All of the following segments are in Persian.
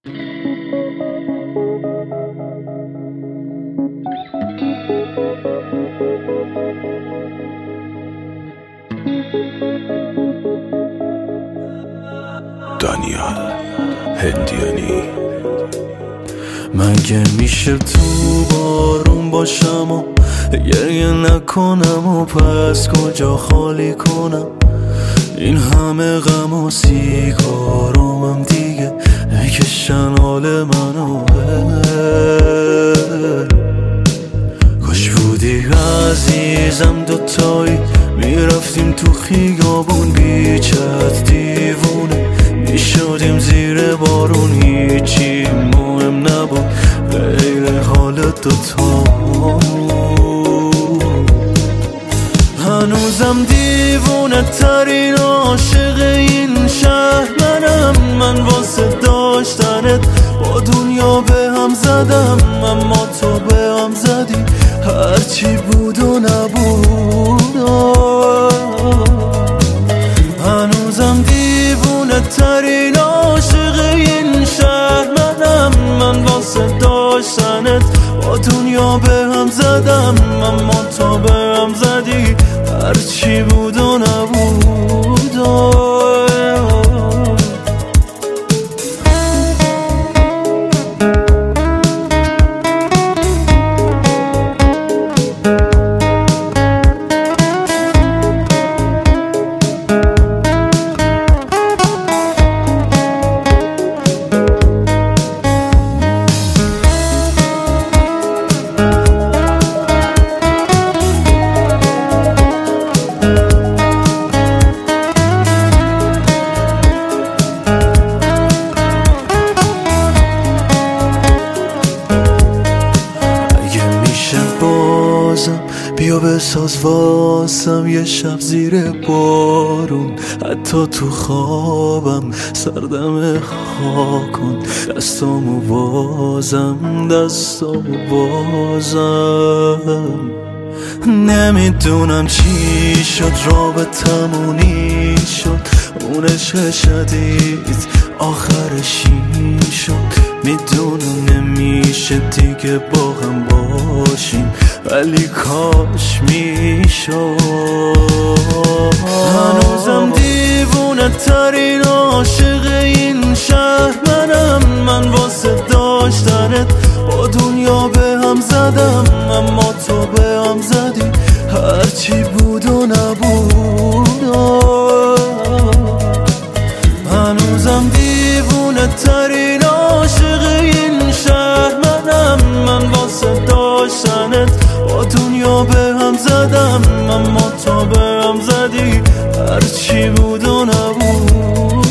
دانیال هندیانی. مگه میشه تو بارون باشم و گریه نکنم و پس کجا خالی کنم این همه غم و سیگارامم دیگه نکشن حال منو. کاش بودی عزیزم دوتایی میرفتیم تو خیابون بیچت دیوونه میشدیم زیر بارون هیچی مهم نبود غیر حال دوتامون. هنوزم دیوونه ترین عاشق این شهر منم. من واسه داشتنت با دنیا به هم زدم اما تو به هم زدی هرچی بود و نبود. هنوزم دیوونه ترین عاشق این شهر منم. من واسه داشتنت با دنیا به هم زدم اما تو به هم زدی هرچی بود و نبود. بیا بساز واسم یه شب زیر بارون حتی تو خوابم سردم خاک کن دستامو بازم. نمیدونم چی شد رابطمون این شد اون عشق شدید آخرش این شد. میدونم نمیشه دیگه با هم باشیم ولی کاش میشد. هنوزم دیوونه ترین عاشق این شهر منم. من واسه داشتنت با دنیا به هم زدم اما تو به هم زدی هرچی بود و نبود. هنوزم دیوونه ترین عاشق این شهر منم. من واسه داشتنت با دنیا به هم زدم اما تو به هم زدی هرچی بود و نبود.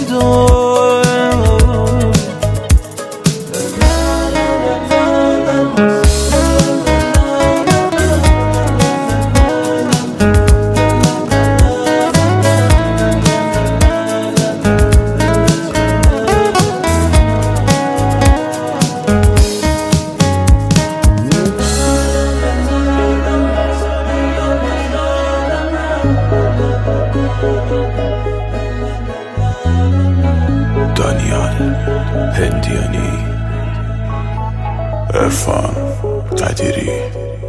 دانیال هندیانی. عرفان قدیری.